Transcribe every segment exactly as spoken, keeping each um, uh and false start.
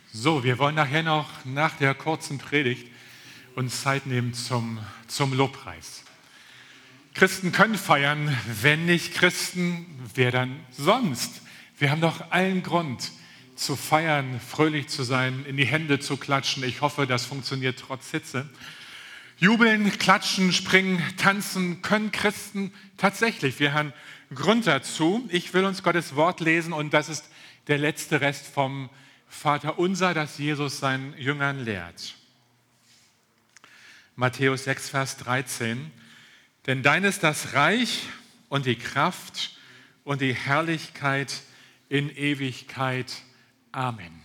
So, wir wollen nachher noch nach der kurzen Predigt uns Zeit nehmen zum, zum Lobpreis. Christen können feiern, wenn nicht Christen, wer dann sonst? Wir haben doch allen Grund zu feiern, fröhlich zu sein, in die Hände zu klatschen. Ich hoffe, das funktioniert trotz Hitze. Jubeln, klatschen, springen, tanzen können Christen tatsächlich. Wir haben Grund dazu. Ich will uns Gottes Wort lesen und das ist der letzte Rest vom Vater unser, das Jesus seinen Jüngern lehrt. Matthäus sechs, Vers dreizehn. Denn dein ist das Reich und die Kraft und die Herrlichkeit in Ewigkeit. Amen.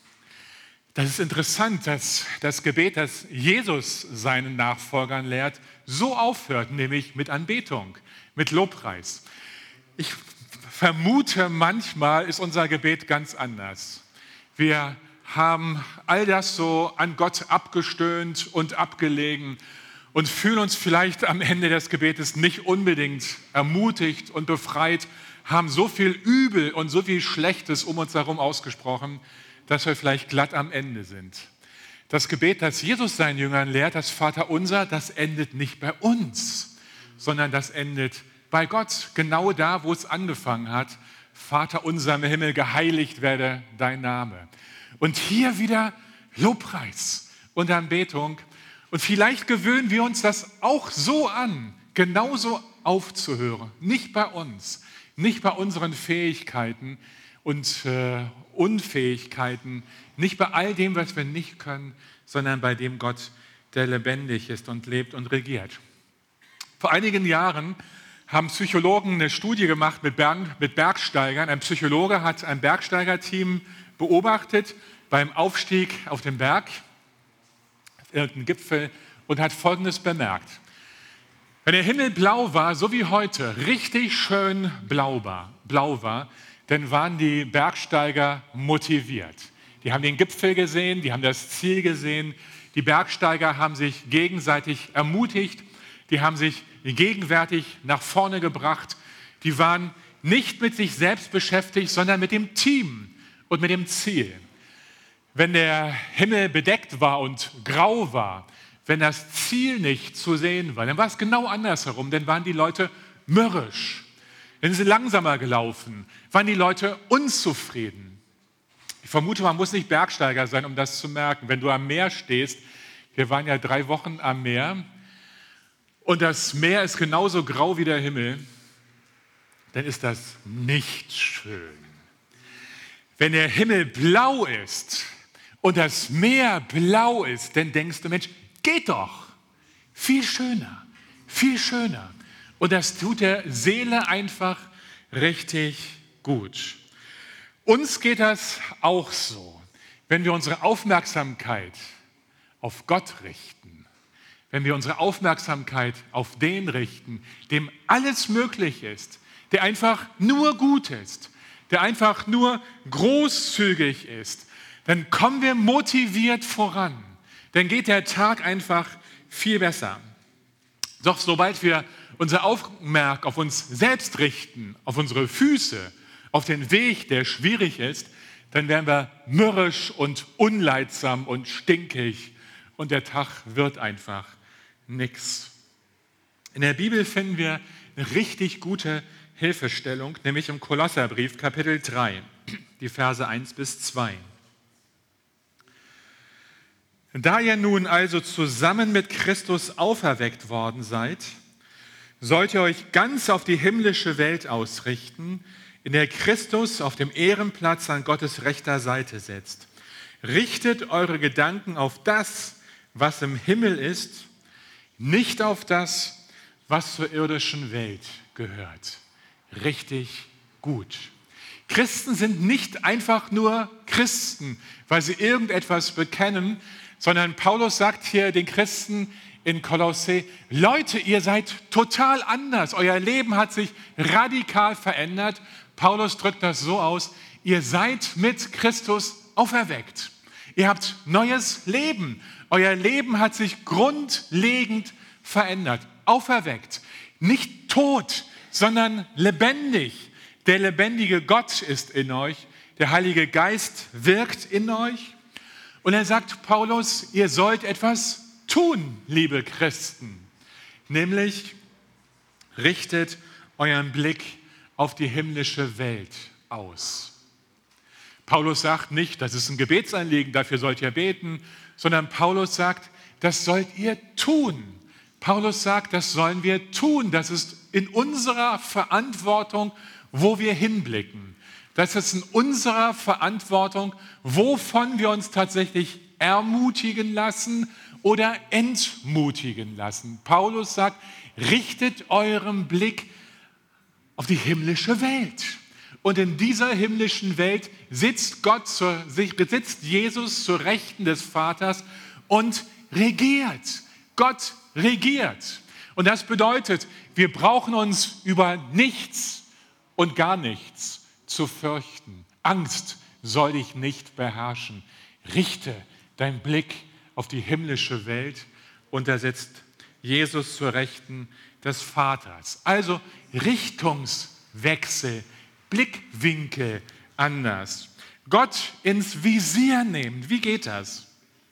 Das ist interessant, dass das Gebet, das Jesus seinen Nachfolgern lehrt, so aufhört, nämlich mit Anbetung, mit Lobpreis. Ich vermute, manchmal ist unser Gebet ganz anders. Wir haben all das so an Gott abgestöhnt und abgelegen und fühlen uns vielleicht am Ende des Gebetes nicht unbedingt ermutigt und befreit, haben so viel Übel und so viel Schlechtes um uns herum ausgesprochen, dass wir vielleicht glatt am Ende sind. Das Gebet, das Jesus seinen Jüngern lehrt, das Vaterunser, das endet nicht bei uns, sondern das endet bei Gott, genau da, wo es angefangen hat. Vater unser im Himmel, geheiligt werde dein Name. Und hier wieder Lobpreis und Anbetung. Und vielleicht gewöhnen wir uns das auch so an, genauso aufzuhören. Nicht bei uns, nicht bei unseren Fähigkeiten und äh, Unfähigkeiten, nicht bei all dem, was wir nicht können, sondern bei dem Gott, der lebendig ist und lebt und regiert. Vor einigen Jahren haben Psychologen eine Studie gemacht mit, Berg, mit Bergsteigern. Ein Psychologe hat ein Bergsteigerteam beobachtet beim Aufstieg auf den Berg, auf irgendeinen Gipfel, und hat Folgendes bemerkt. Wenn der Himmel blau war, so wie heute, richtig schön blau war, blau war, dann waren die Bergsteiger motiviert. Die haben den Gipfel gesehen, die haben das Ziel gesehen. Die Bergsteiger haben sich gegenseitig ermutigt, die haben sich gegenwärtig nach vorne gebracht. Die waren nicht mit sich selbst beschäftigt, sondern mit dem Team und mit dem Ziel. Wenn der Himmel bedeckt war und grau war, wenn das Ziel nicht zu sehen war, dann war es genau andersherum, dann waren die Leute mürrisch. Dann sind sie langsamer gelaufen, waren die Leute unzufrieden. Ich vermute, man muss nicht Bergsteiger sein, um das zu merken. Wenn du am Meer stehst, wir waren ja drei Wochen am Meer, und das Meer ist genauso grau wie der Himmel, dann ist das nicht schön. Wenn der Himmel blau ist und das Meer blau ist, dann denkst du, Mensch, geht doch. Viel schöner, viel schöner. Und das tut der Seele einfach richtig gut. Uns geht das auch so, wenn wir unsere Aufmerksamkeit auf Gott richten. Wenn wir unsere Aufmerksamkeit auf den richten, dem alles möglich ist, der einfach nur gut ist, der einfach nur großzügig ist, dann kommen wir motiviert voran. Dann geht der Tag einfach viel besser. Doch sobald wir unser Augenmerk auf uns selbst richten, auf unsere Füße, auf den Weg, der schwierig ist, dann werden wir mürrisch und unleidsam und stinkig und der Tag wird einfach nix. In der Bibel finden wir eine richtig gute Hilfestellung, nämlich im Kolosserbrief, Kapitel drei, die Verse eins bis zwei. Da ihr nun also zusammen mit Christus auferweckt worden seid, sollt ihr euch ganz auf die himmlische Welt ausrichten, in der Christus auf dem Ehrenplatz an Gottes rechter Seite sitzt. Richtet eure Gedanken auf das, was im Himmel ist, nicht auf das, was zur irdischen Welt gehört. Richtig gut. Christen sind nicht einfach nur Christen, weil sie irgendetwas bekennen, sondern Paulus sagt hier den Christen in Kolosse, Leute, ihr seid total anders. Euer Leben hat sich radikal verändert. Paulus drückt das so aus, ihr seid mit Christus auferweckt. Ihr habt neues Leben. Euer Leben hat sich grundlegend verändert, auferweckt. Nicht tot, sondern lebendig. Der lebendige Gott ist in euch. Der Heilige Geist wirkt in euch. Und er sagt Paulus, ihr sollt etwas tun, liebe Christen. Nämlich richtet euren Blick auf die himmlische Welt aus. Paulus sagt nicht, das ist ein Gebetsanliegen, dafür sollt ihr beten, sondern Paulus sagt, das sollt ihr tun. Paulus sagt, das sollen wir tun. Das ist in unserer Verantwortung, wo wir hinblicken. Das ist in unserer Verantwortung, wovon wir uns tatsächlich ermutigen lassen oder entmutigen lassen. Paulus sagt, richtet euren Blick auf die himmlische Welt. Und in dieser himmlischen Welt sitzt Gott, zur, sitzt Jesus zur Rechten des Vaters und regiert. Gott regiert. Und das bedeutet, wir brauchen uns über nichts und gar nichts zu fürchten. Angst soll dich nicht beherrschen. Richte deinen Blick auf die himmlische Welt und da sitzt Jesus zur Rechten des Vaters. Also Richtungswechsel, Blickwinkel anders. Gott ins Visier nehmen. Wie geht das?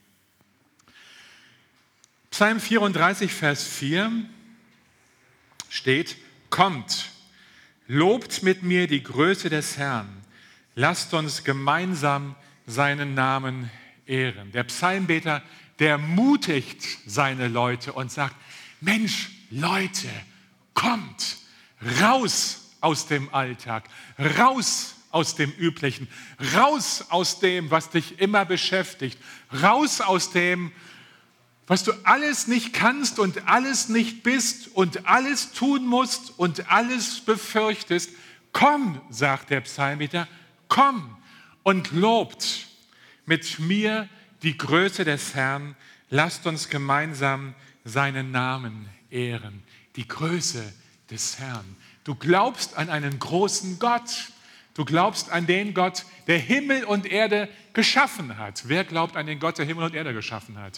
Psalm vierunddreißig, Vers vier steht, kommt, lobt mit mir die Größe des Herrn, lasst uns gemeinsam seinen Namen ehren. Der Psalmbeter, der mutigt seine Leute und sagt, Mensch, Leute, kommt raus aus dem Alltag, raus aus dem Üblichen, raus aus dem, was dich immer beschäftigt, raus aus dem, was du alles nicht kannst und alles nicht bist und alles tun musst und alles befürchtest. Komm, sagt der Psalmbeter, komm und lobt mit mir die Größe des Herrn. Lasst uns gemeinsam seinen Namen ehren. Die Größe des Herrn. Du glaubst an einen großen Gott. Du glaubst an den Gott, der Himmel und Erde geschaffen hat. Wer glaubt an den Gott, der Himmel und Erde geschaffen hat?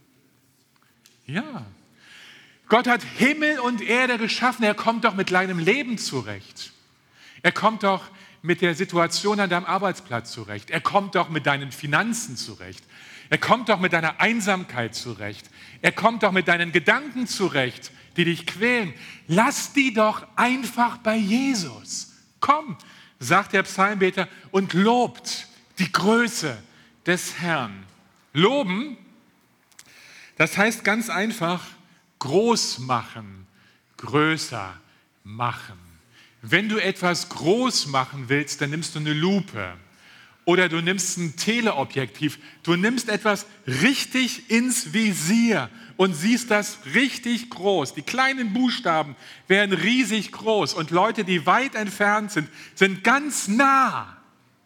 Ja, Gott hat Himmel und Erde geschaffen. Er kommt doch mit deinem Leben zurecht. Er kommt doch mit der Situation an deinem Arbeitsplatz zurecht. Er kommt doch mit deinen Finanzen zurecht. Er kommt doch mit deiner Einsamkeit zurecht. Er kommt doch mit deinen Gedanken zurecht, die dich quälen. Lass die doch einfach bei Jesus. Komm, sagt der Psalmbeter, und lobt die Größe des Herrn. Loben, das heißt ganz einfach, groß machen, größer machen. Wenn du etwas groß machen willst, dann nimmst du eine Lupe oder du nimmst ein Teleobjektiv. Du nimmst etwas richtig ins Visier und siehst das richtig groß. Die kleinen Buchstaben werden riesig groß und Leute, die weit entfernt sind, sind ganz nah.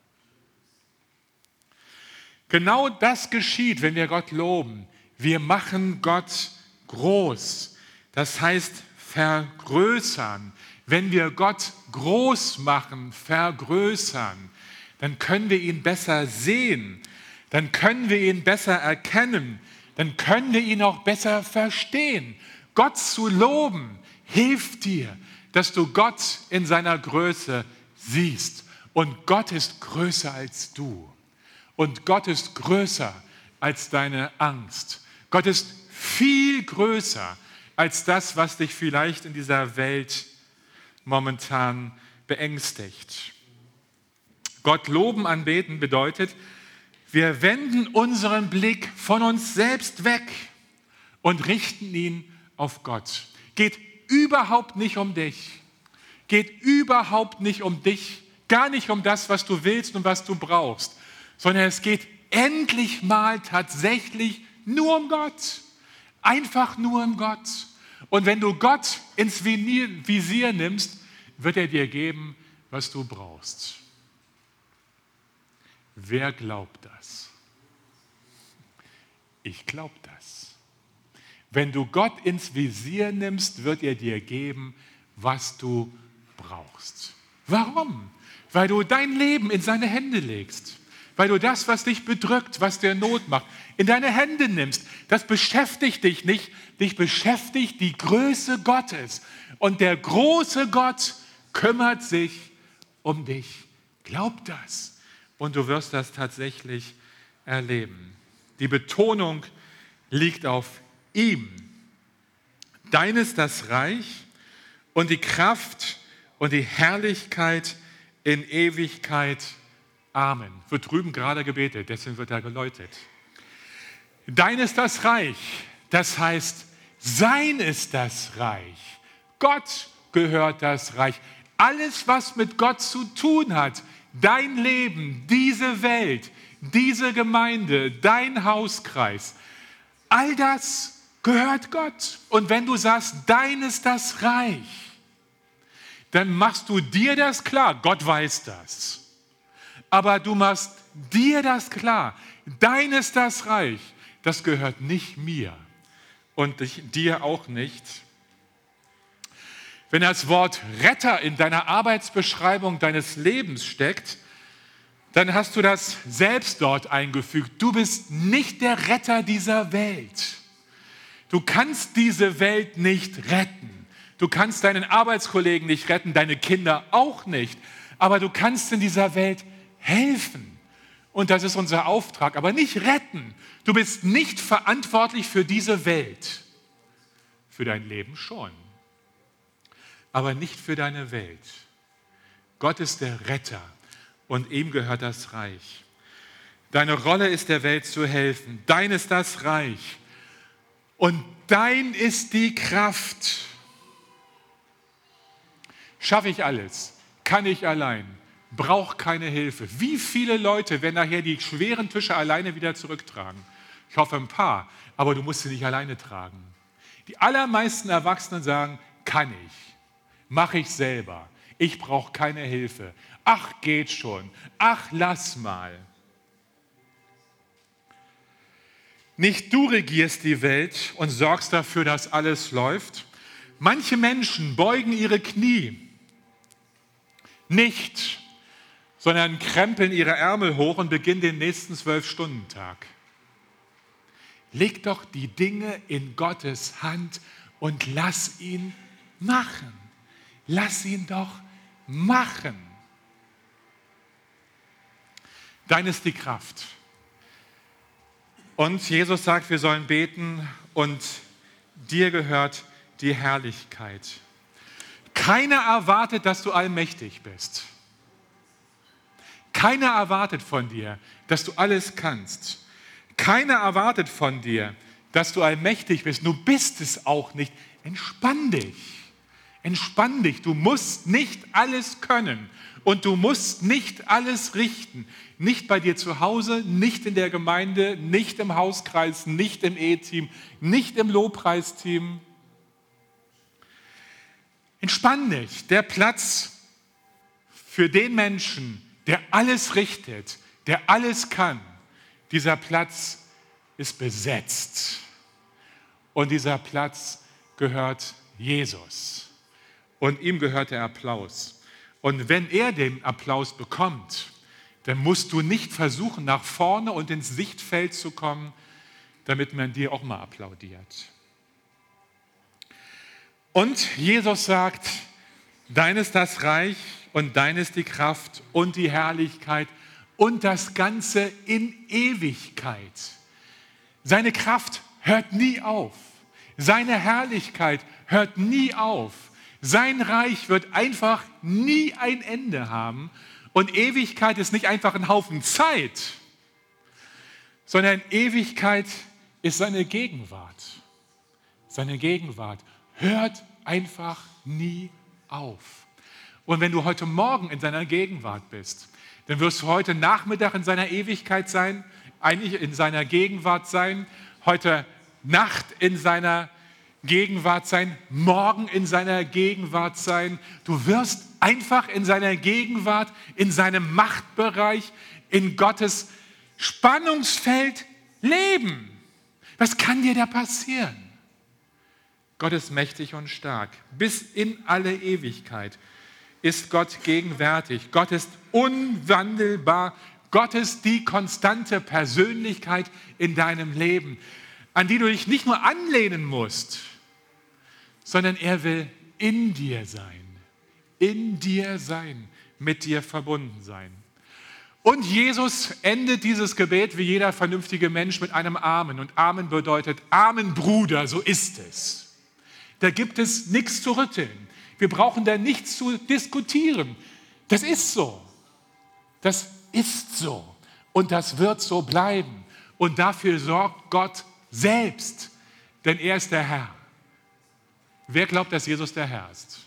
Genau das geschieht, wenn wir Gott loben. Wir machen Gott groß. Das heißt vergrößern. Wenn wir Gott groß machen, vergrößern, dann können wir ihn besser sehen. Dann können wir ihn besser erkennen. Dann können wir ihn auch besser verstehen. Gott zu loben hilft dir, dass du Gott in seiner Größe siehst. Und Gott ist größer als du. Und Gott ist größer als deine Angst. Gott ist viel größer als das, was dich vielleicht in dieser Welt momentan beängstigt. Gott loben, anbeten bedeutet, wir wenden unseren Blick von uns selbst weg und richten ihn auf Gott. Geht überhaupt nicht um dich. Geht überhaupt nicht um dich. Gar nicht um das, was du willst und was du brauchst. Sondern es geht endlich mal tatsächlich nur um Gott. Einfach nur um Gott. Und wenn du Gott ins Visier nimmst, wird er dir geben, was du brauchst. Wer glaubt das? Ich glaube das. Wenn du Gott ins Visier nimmst, wird er dir geben, was du brauchst. Warum? Weil du dein Leben in seine Hände legst. Weil du das, was dich bedrückt, was dir Not macht, in deine Hände nimmst. Das beschäftigt dich nicht. Dich beschäftigt die Größe Gottes. Und der große Gott kümmert sich um dich. Glaub das. Und du wirst das tatsächlich erleben. Die Betonung liegt auf ihm. Dein ist das Reich und die Kraft und die Herrlichkeit in Ewigkeit. Amen. Wird drüben gerade gebetet, deswegen wird da geläutet. Dein ist das Reich, das heißt, sein ist das Reich. Gott gehört das Reich. Alles, was mit Gott zu tun hat, dein Leben, diese Welt, diese Gemeinde, dein Hauskreis, all das gehört Gott. Und wenn du sagst, dein ist das Reich, dann machst du dir das klar. Gott weiß das. Aber du machst dir das klar. Dein ist das Reich. Das gehört nicht mir und dir auch nicht. Wenn das Wort Retter in deiner Arbeitsbeschreibung deines Lebens steckt, dann hast du das selbst dort eingefügt. Du bist nicht der Retter dieser Welt. Du kannst diese Welt nicht retten. Du kannst deinen Arbeitskollegen nicht retten, deine Kinder auch nicht. Aber du kannst in dieser Welt helfen. Und das ist unser Auftrag, aber nicht retten. Du bist nicht verantwortlich für diese Welt. Für dein Leben schon, aber nicht für deine Welt. Gott ist der Retter und ihm gehört das Reich. Deine Rolle ist, der Welt zu helfen. Dein ist das Reich und dein ist die Kraft. Schaffe ich alles? Kann ich allein? Brauche keine Hilfe. Wie viele Leute werden nachher die schweren Tische alleine wieder zurücktragen? Ich hoffe ein paar, aber du musst sie nicht alleine tragen. Die allermeisten Erwachsenen sagen, kann ich, mache ich selber, ich brauche keine Hilfe. Ach, geht schon, ach, lass mal. Nicht du regierst die Welt und sorgst dafür, dass alles läuft. Manche Menschen beugen ihre Knie nicht, sondern krempeln ihre Ärmel hoch und beginnen den nächsten Zwölf-Stunden-Tag. Leg doch die Dinge in Gottes Hand und lass ihn machen. Lass ihn doch machen. Dein ist die Kraft. Und Jesus sagt, wir sollen beten und dir gehört die Herrlichkeit. Keiner erwartet, dass du allmächtig bist. Keiner erwartet von dir, dass du alles kannst. Keiner erwartet von dir, dass du allmächtig bist. Du bist es auch nicht. Entspann dich. Entspann dich. Du musst nicht alles können und du musst nicht alles richten. Nicht bei dir zu Hause, nicht in der Gemeinde, nicht im Hauskreis, nicht im E-Team, nicht im Lobpreisteam. Entspann dich. Der Platz für den Menschen, der alles richtet, der alles kann, dieser Platz ist besetzt. Und dieser Platz gehört Jesus. Und ihm gehört der Applaus. Und wenn er den Applaus bekommt, dann musst du nicht versuchen, nach vorne und ins Sichtfeld zu kommen, damit man dir auch mal applaudiert. Und Jesus sagt, dein ist das Reich und dein ist die Kraft und die Herrlichkeit und das Ganze in Ewigkeit. Seine Kraft hört nie auf. Seine Herrlichkeit hört nie auf. Sein Reich wird einfach nie ein Ende haben. Und Ewigkeit ist nicht einfach ein Haufen Zeit, sondern Ewigkeit ist seine Gegenwart. Seine Gegenwart hört einfach nie auf. Und wenn du heute Morgen in seiner Gegenwart bist, dann wirst du heute Nachmittag in seiner Ewigkeit sein, eigentlich in seiner Gegenwart sein, heute Nacht in seiner Gegenwart sein, morgen in seiner Gegenwart sein. Du wirst einfach in seiner Gegenwart, in seinem Machtbereich, in Gottes Spannungsfeld leben. Was kann dir da passieren? Gott ist mächtig und stark. Bis in alle Ewigkeit ist Gott gegenwärtig. Gott ist unwandelbar. Gott ist die konstante Persönlichkeit in deinem Leben, an die du dich nicht nur anlehnen musst, sondern er will in dir sein. In dir sein, mit dir verbunden sein. Und Jesus endet dieses Gebet wie jeder vernünftige Mensch mit einem Amen. Und Amen bedeutet, Amen, Bruder, so ist es. Da gibt es nichts zu rütteln. Wir brauchen da nichts zu diskutieren. Das ist so. Das ist so. Und das wird so bleiben. Und dafür sorgt Gott selbst. Denn er ist der Herr. Wer glaubt, dass Jesus der Herr ist?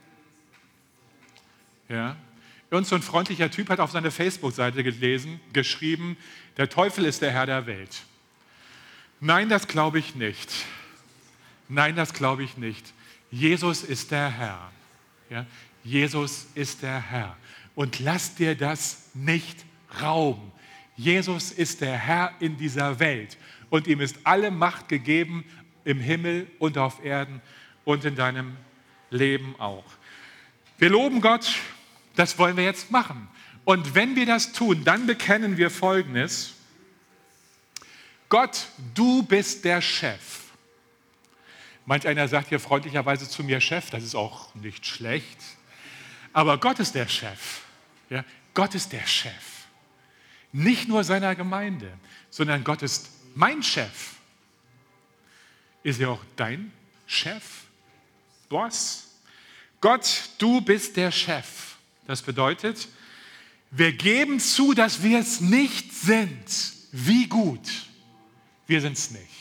Ja. Irgend so ein freundlicher Typ hat auf seine Facebook-Seite gelesen, geschrieben, der Teufel ist der Herr der Welt. Nein, das glaube ich nicht. Nein, das glaube ich nicht. Jesus ist der Herr. Ja? Jesus ist der Herr. Und lass dir das nicht rauben. Jesus ist der Herr in dieser Welt. Und ihm ist alle Macht gegeben im Himmel und auf Erden und in deinem Leben auch. Wir loben Gott. Das wollen wir jetzt machen. Und wenn wir das tun, dann bekennen wir Folgendes. Gott, du bist der Chef. Manch einer sagt hier freundlicherweise zu mir Chef, das ist auch nicht schlecht. Aber Gott ist der Chef. Ja? Gott ist der Chef. Nicht nur seiner Gemeinde, sondern Gott ist mein Chef. Ist er auch dein Chef? Boss? Gott, du bist der Chef. Das bedeutet, wir geben zu, dass wir es nicht sind. Wie gut? Wir sind es nicht.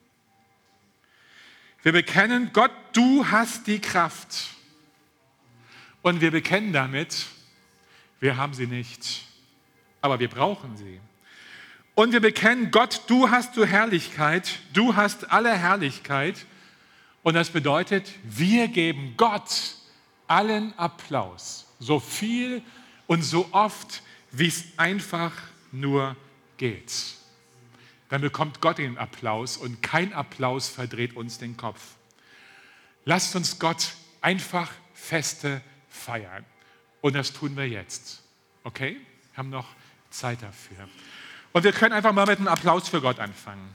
Wir bekennen, Gott, du hast die Kraft. Und wir bekennen damit, wir haben sie nicht, aber wir brauchen sie. Und wir bekennen, Gott, du hast du Herrlichkeit, du hast alle Herrlichkeit. Und das bedeutet, wir geben Gott allen Applaus. So viel und so oft, wie es einfach nur geht. Dann bekommt Gott den Applaus und kein Applaus verdreht uns den Kopf. Lasst uns Gott einfach feste feiern. Und das tun wir jetzt. Okay? Wir haben noch Zeit dafür. Und wir können einfach mal mit einem Applaus für Gott anfangen.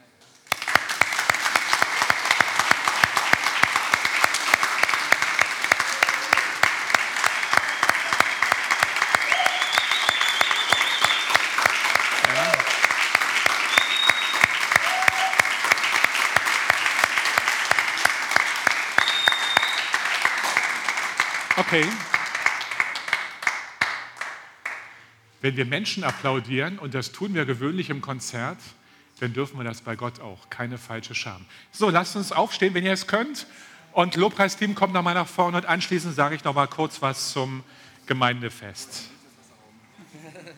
Okay. Wenn wir Menschen applaudieren, und das tun wir gewöhnlich im Konzert, dann dürfen wir das bei Gott auch. Keine falsche Scham. So, lasst uns aufstehen, wenn ihr es könnt. Und Lobpreisteam kommt nochmal nach vorne und anschließend sage ich nochmal kurz was zum Gemeindefest.